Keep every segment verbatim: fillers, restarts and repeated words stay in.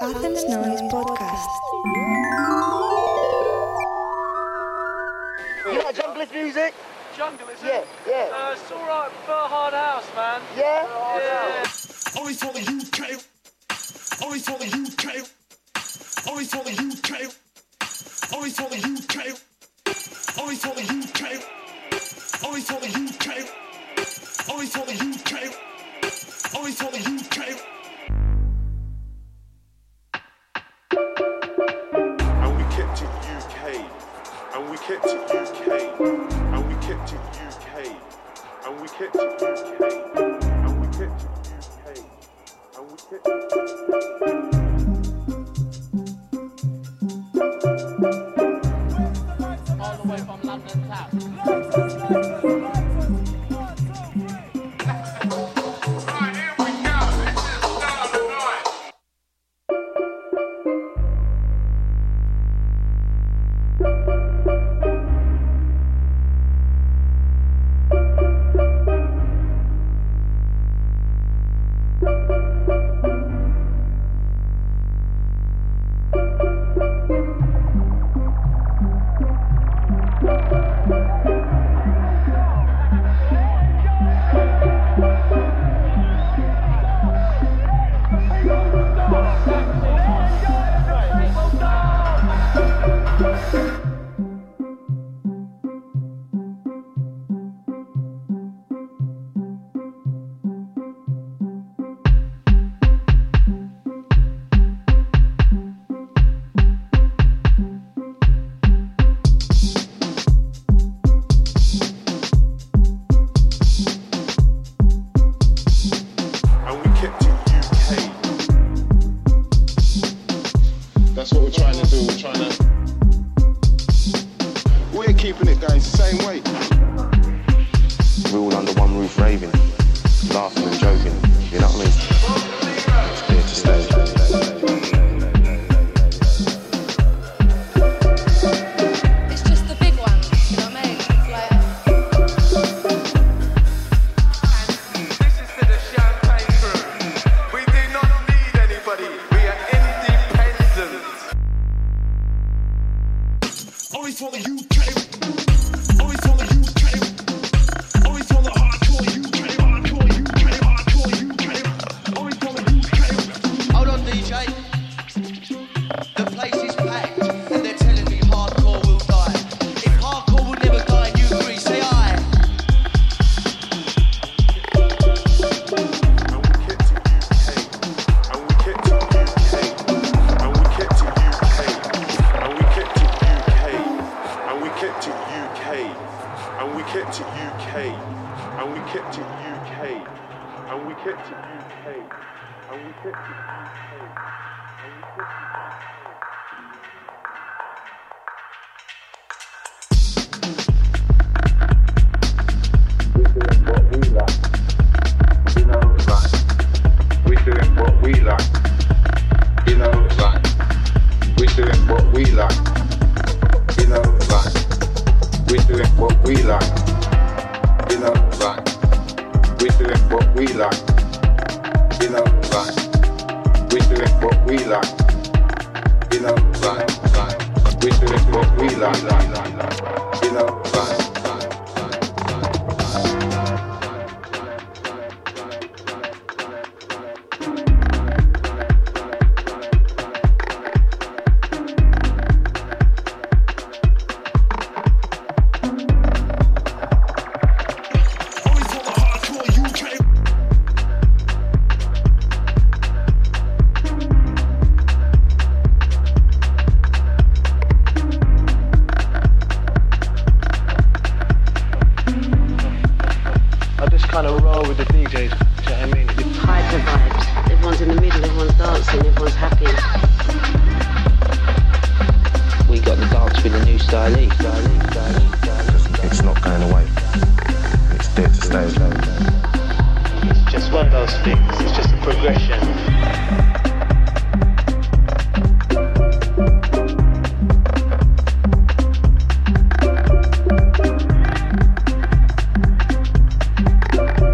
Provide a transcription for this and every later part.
Athens Noise Podcast. You like junglist music? Jungleism? Yeah, yeah. Uh, it's alright for hard house, man. Yeah? Yeah. Only for the U K. Only for the U K. Only for the U K. Only for the U K. Only for the U K. Only for the U K. Only for the U K. Only for the U K. And we kept it U K. And we kept it U K. And we kept it U K. And we kept it U K. And we kept it U K. And we kept it all the way from London town.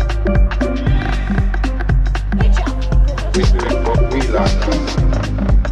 We doing what we like.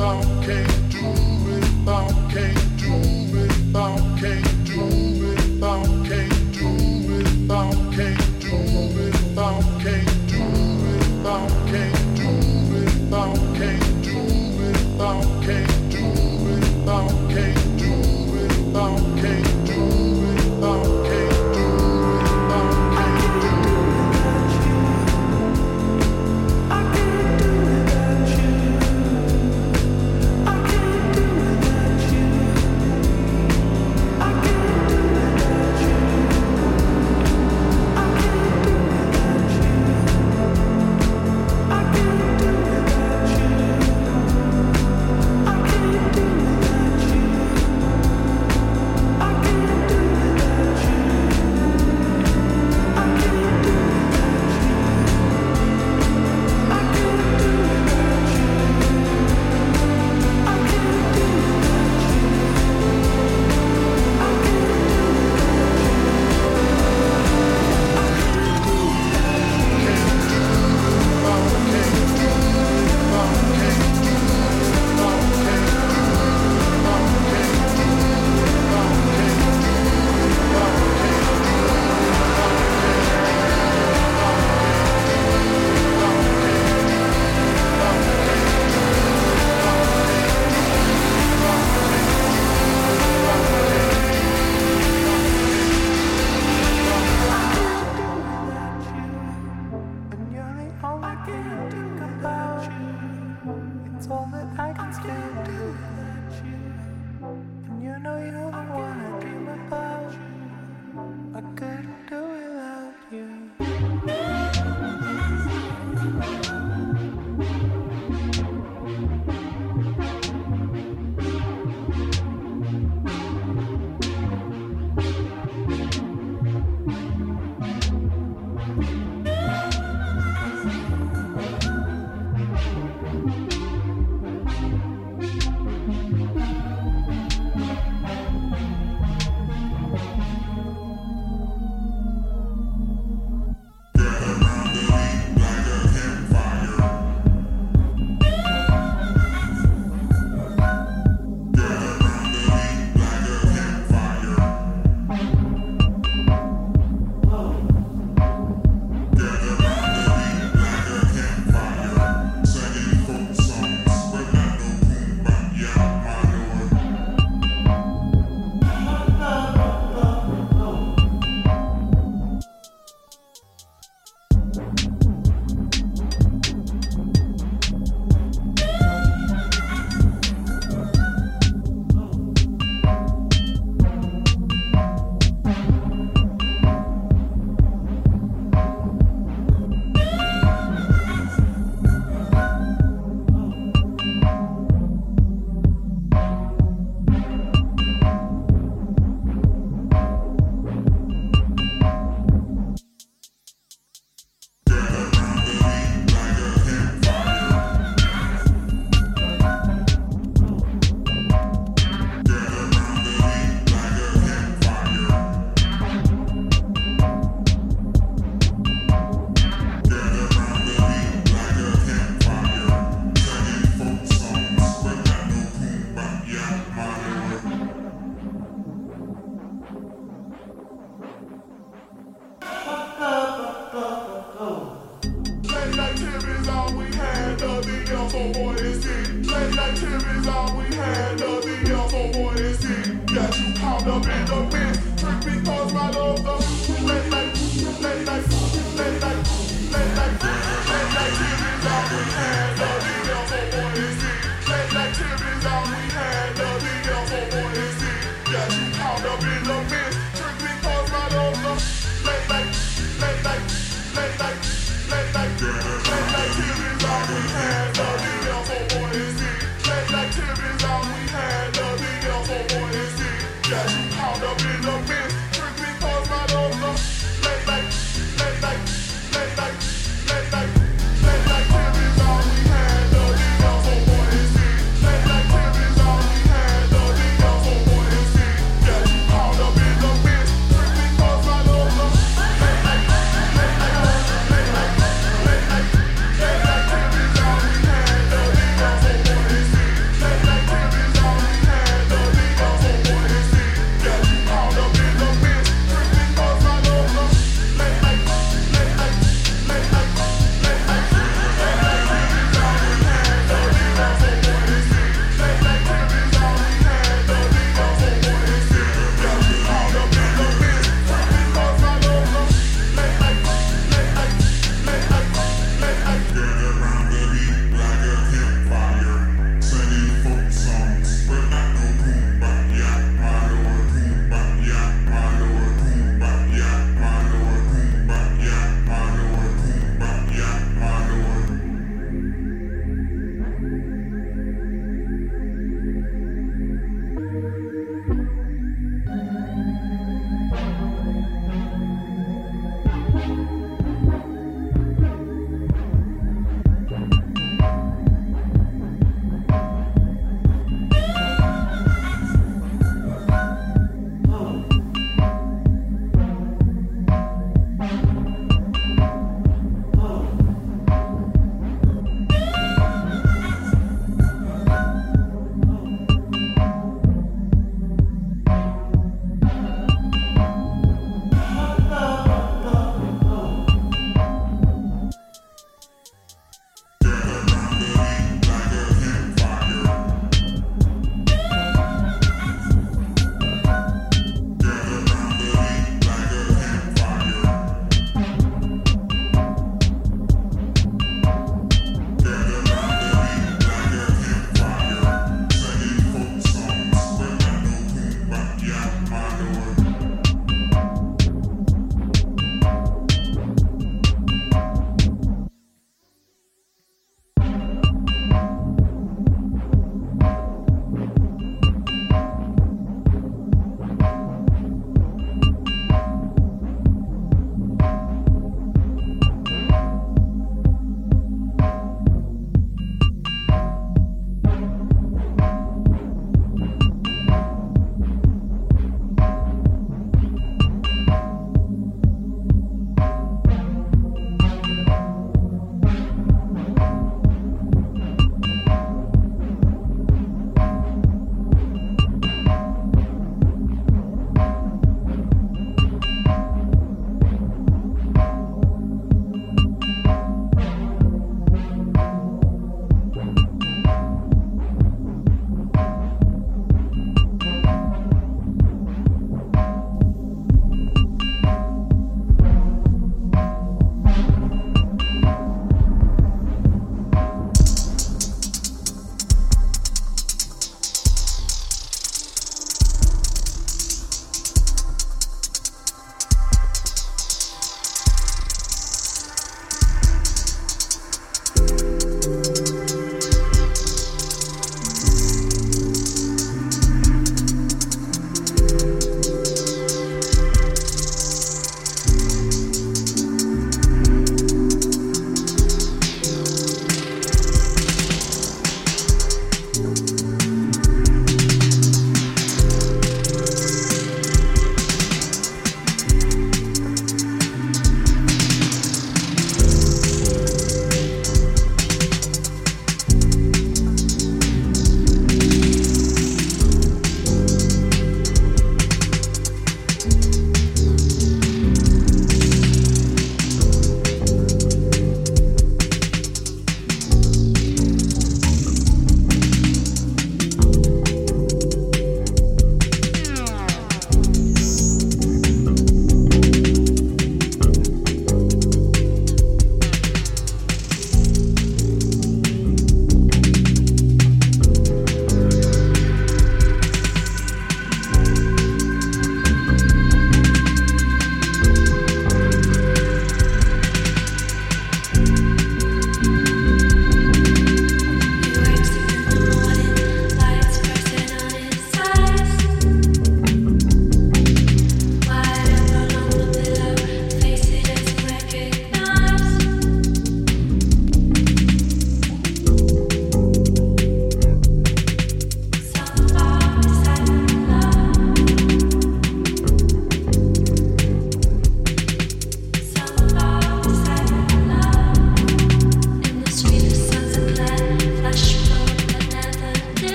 Late night, late night, late night, late night, late night, late night,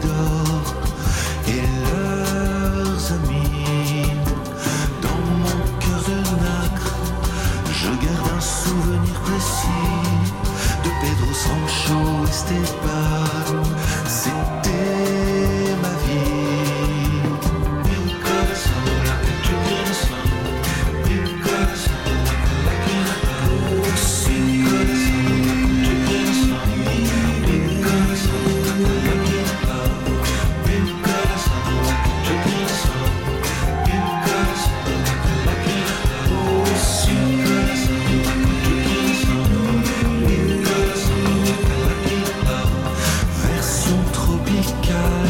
Bigorre et leurs amis. Dans mon cœur de nacre, je garde un souvenir précis de Pedro Sancho Esteban. C'était ma vie. Mi corazón la que tu quieres, mi corazón la que la que mi corazón la que tu quieres, mi corazón la que la mi corazón la que tu quieres, mi corazón la que la mi corazón la que tu quieres, mi corazón la que la version tropicale.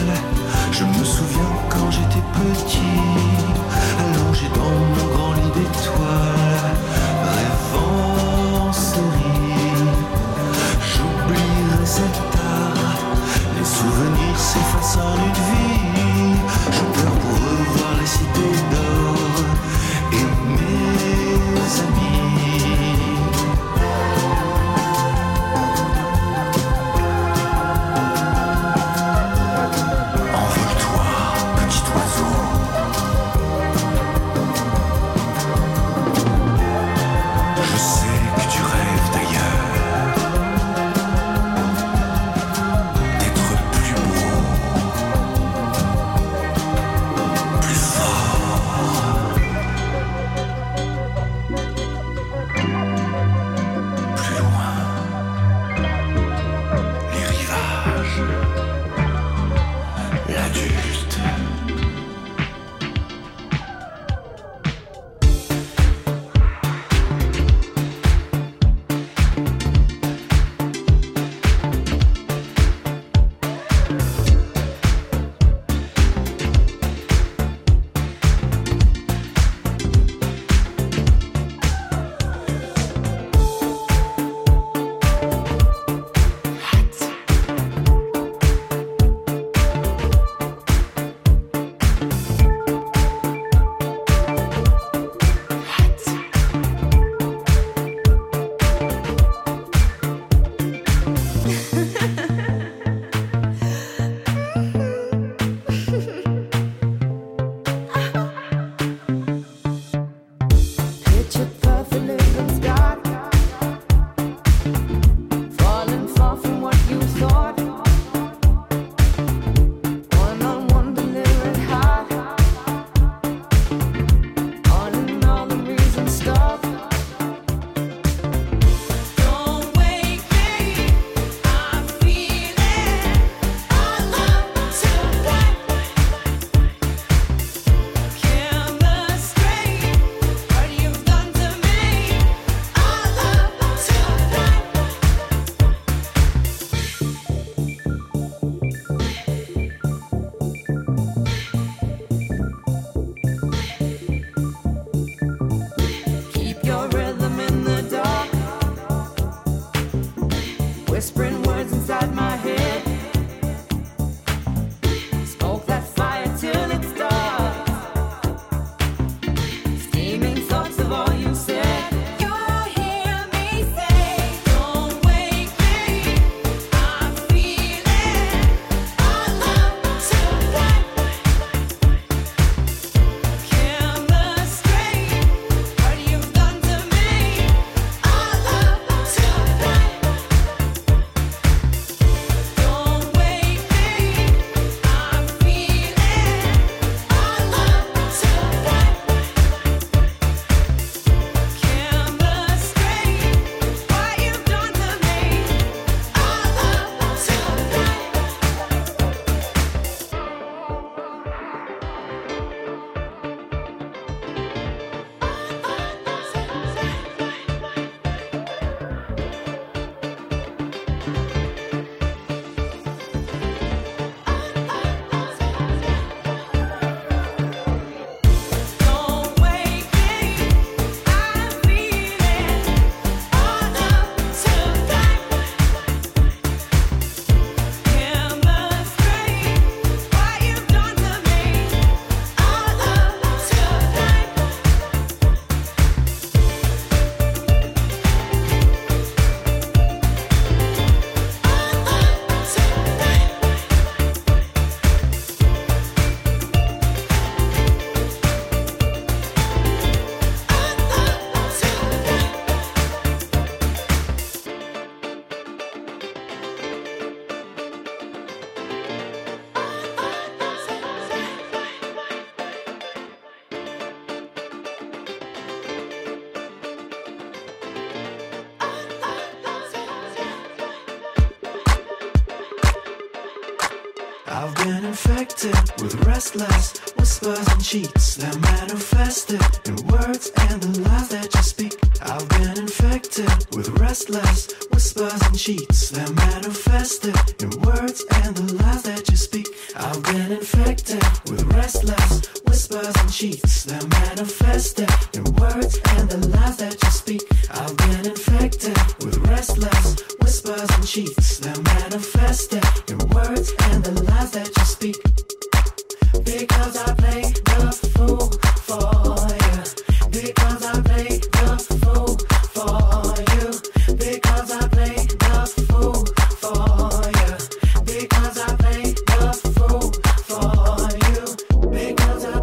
I've been infected with restless whispers and cheats that manifested in words and the lies that you speak. I've been infected with restless whispers and cheats that manifested in words and the lies that you speak. I've been infected with restless whispers and cheats that manifested in words and the lies that you speak. I've been infected with restless whispers and cheats that manifested in words and the lies that you speak. Because I play the fool for you. Because I play the fool for you. Because I play the fool for you. Because I play the fool for you. Because I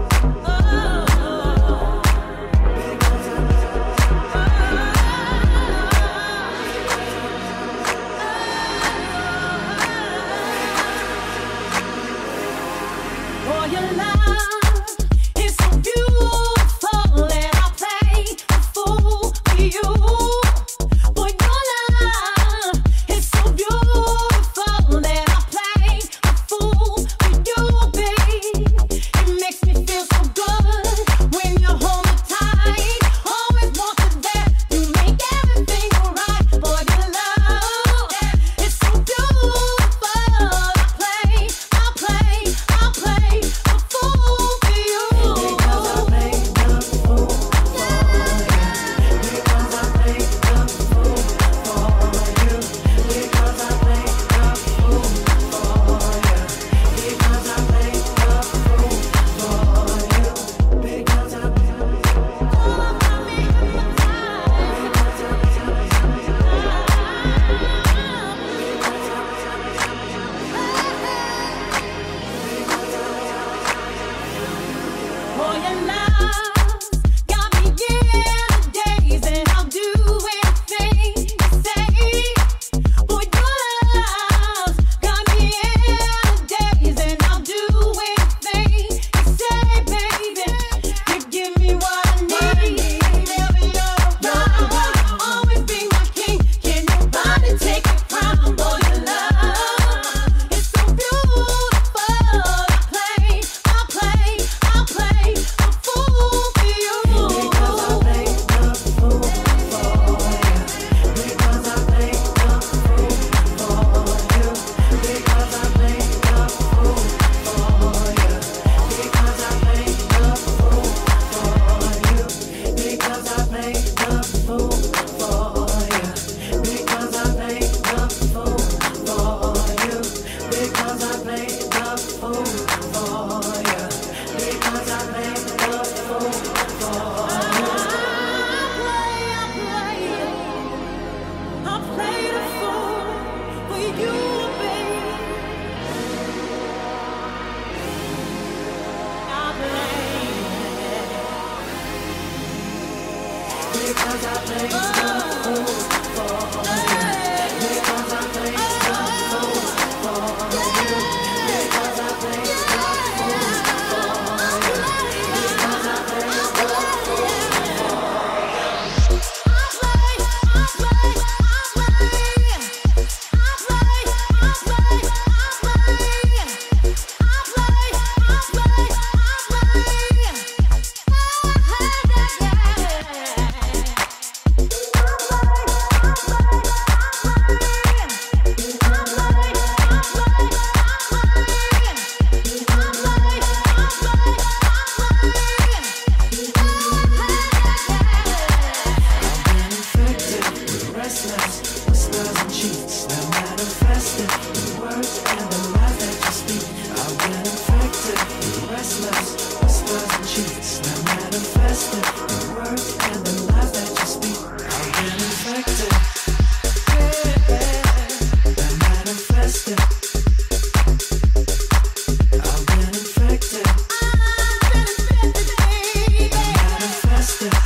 For your love is so beautiful, and I'll play the fool for you. For your love is so beautiful, and I'll play the fool for you, babe. It makes me feel so good when you hold me tight. Always want you there, you make everything alright. For your love is so beautiful, I'll play, I'll play, I'll play the fool for you. Because I play the fool for you. Because I play the fool for you. Because I play the fool for you. Because I play the fool for you. Because I For your love got me in a daze, and I'll do anything you say. For your love got me in a daze, and I'll do anything you say, baby. You give me what I need. You'll always be my king. Can nobody take your crown? For your love is so beautiful. I'll play, I'll play, I'll play the fool for you. Because I play the fool for you. Because I play the fool for you. Because I play the fool for you. Because I play the fool for you. Because I play the fool for you. Because I play the fool for you. Because I play the fool for you. Because I play the fool for you. I'll play the fool for you, baby. I'll play. Because I play the fool for you. Because I play the fool for you. Because I play the fool for you. Because I play the fool I've been infected with restless whispers and cheats that manifested in words and the lies that you speak. I've been infected with restless whispers and cheats that manifested in words and the lies that you speak. I've been infected, that manifested. I've been infected, that manifested.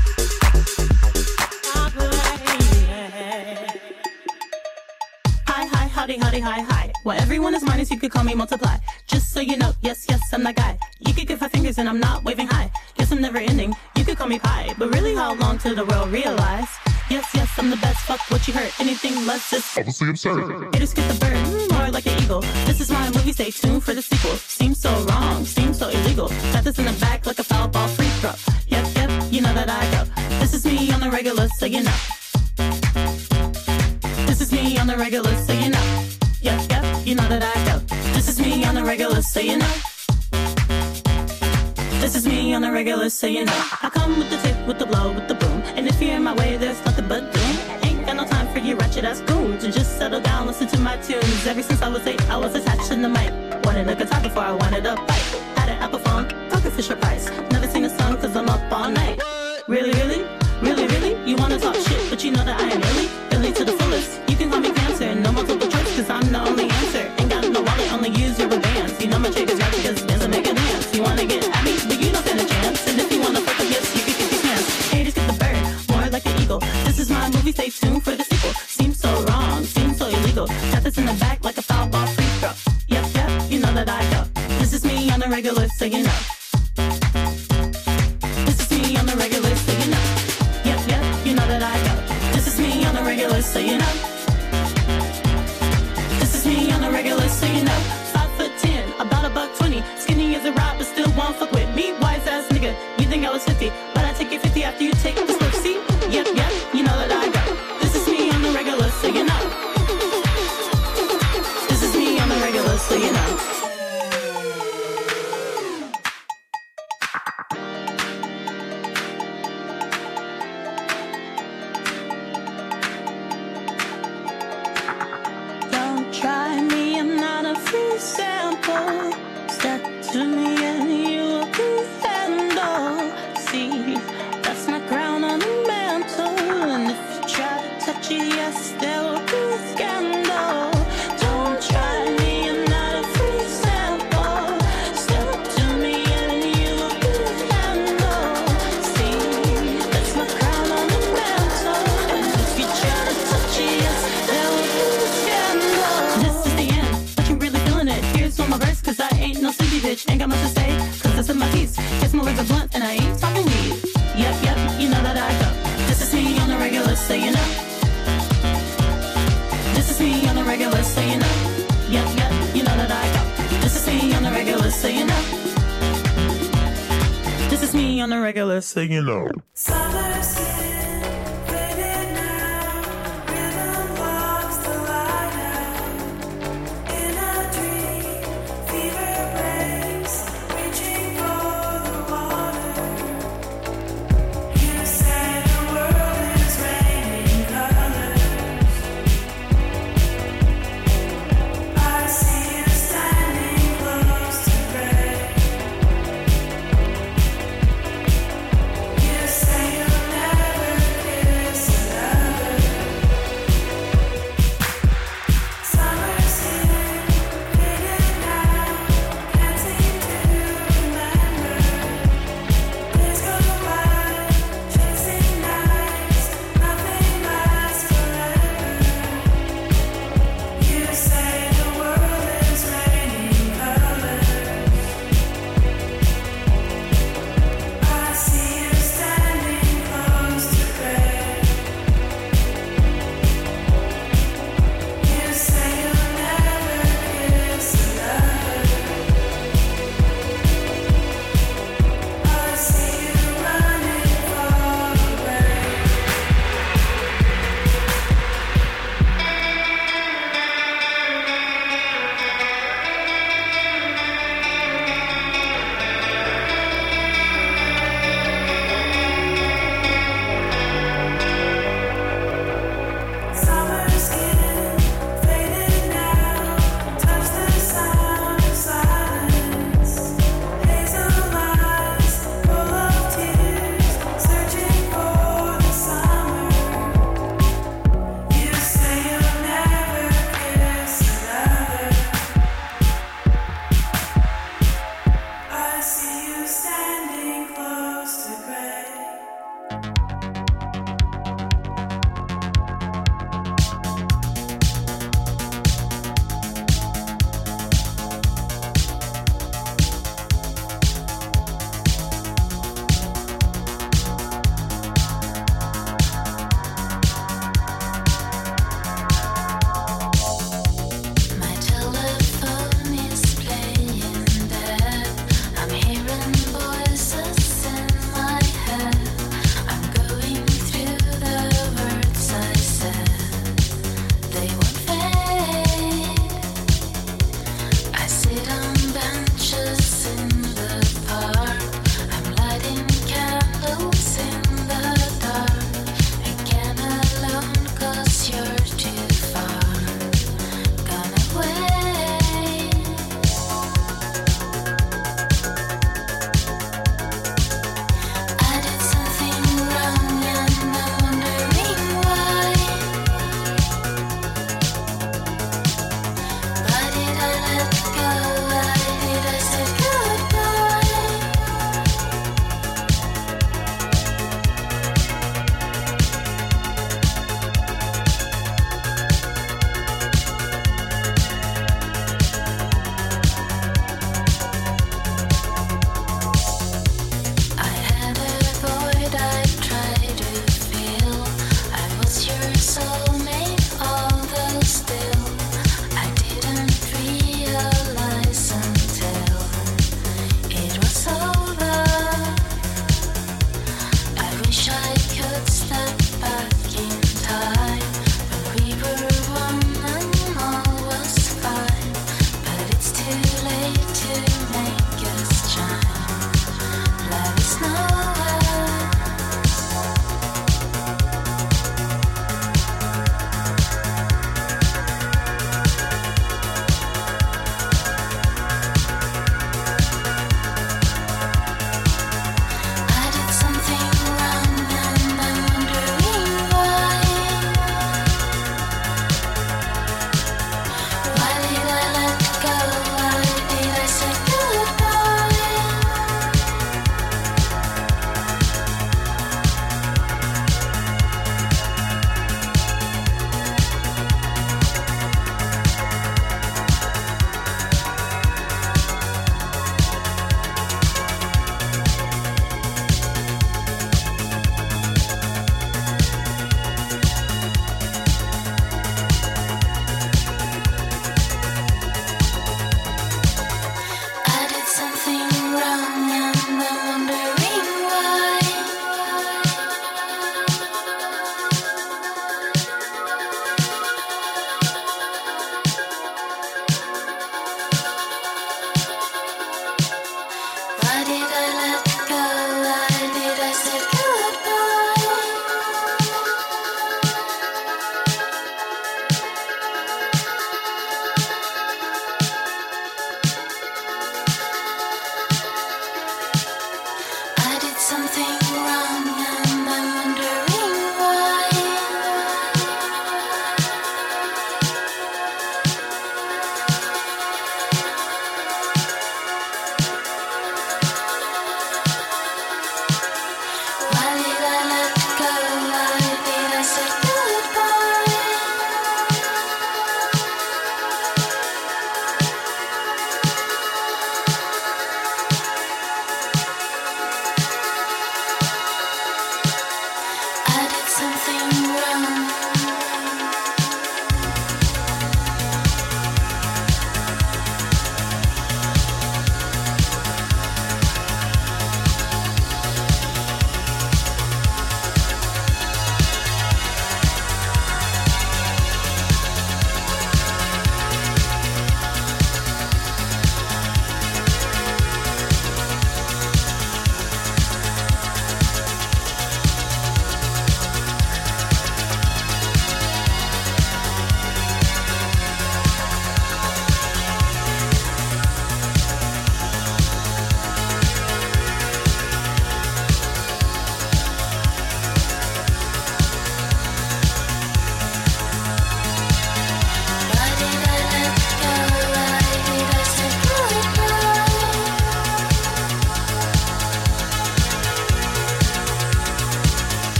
Hi, hi, howdy, howdy, hi, hi. Well, everyone is minus, you could call me multiply. Just so you know, yes, yes, I'm that guy. You could give five fingers and I'm not waving high. Guess I'm never ending, you could call me pie. But really, how long till the world realize? Yes, yes, I'm the best, fuck what you heard. Anything less is obviously absurd. Haters get the bird, more like an eagle. This This is my movie, stay tuned for the sequel. Seems so wrong, seems so illegal. Got this in the back like a foul ball free throw. Yep, yep, you know that I go. This is me on the regular, so you know. This is me on the regular, so you know. Yep, yep, you know that I go. This is me on the regular, so you know. This is me on the regular, so you know. I come with the tip, with the blow, with the boom. And if you're in my way, there's nothing but doom. Ain't got no time for you ratchet ass goons. And just settle down, listen to my tunes. Ever since I was eight, I was attached to the mic. Wanted a guitar before I wanted a bike. Had an Apple phone, talking Fisher Price. Never sing a song cause I'm up all night. Really, really? Really, really? You wanna talk shit, but you know that I am really, really to the fullest. You can call me cancer, no multiple choice, cause I'm the only answer. Ain't got no wallet, only use your bands. You know my trick is right because there's a make a dance. You wanna get at me, but you don't stand a chance. And if you wanna fuck up, yes, you can kick these hands. Haters get the bird, more like an eagle. This is my movie, stay tuned for the sequel. Seems so wrong, seems so illegal. Got this in the back like a foul ball free throw. Yep, yep, you know that I go. This is me on the regular, so you know. This is me on the regular, so you know. Yep, yep, you know that I go. This is me on the regular, so you know. This is me on the regular, so you know. Five foot ten, about a buck twenty. Skinny as a rock, but still won't fuck with me. Wise ass nigga, you think I was fifty, but I take you fifty after you take this look. See? Yep, yep, you know that I go. This is me on the regular, so you know. This is me on the regular, so you know. Don't try me, I'm not a free sample. Step to me and you will be handled. See, that's my crown on the mantle. And if you try to touch it, yes, there will be a scandal. Don't try me, I'm not a free sample. Step to me and you will be handled. See, that's my crown on the mantle. And if you try to touch it, yes, there will be a scandal. This is the end, but you really feeling it. Here's one more verse, cause I ain't no sleepy bitch. Ain't got much to say, cause it's in my piece. Guess my words are blunt and I ain't talking weed. Yep, yep, you know that I go. This is me on the regular, so you know. This is me on the regular, so you know. Yep, yep, you know that I go. This is me on the regular, so you know. This is me on the regular, so you know.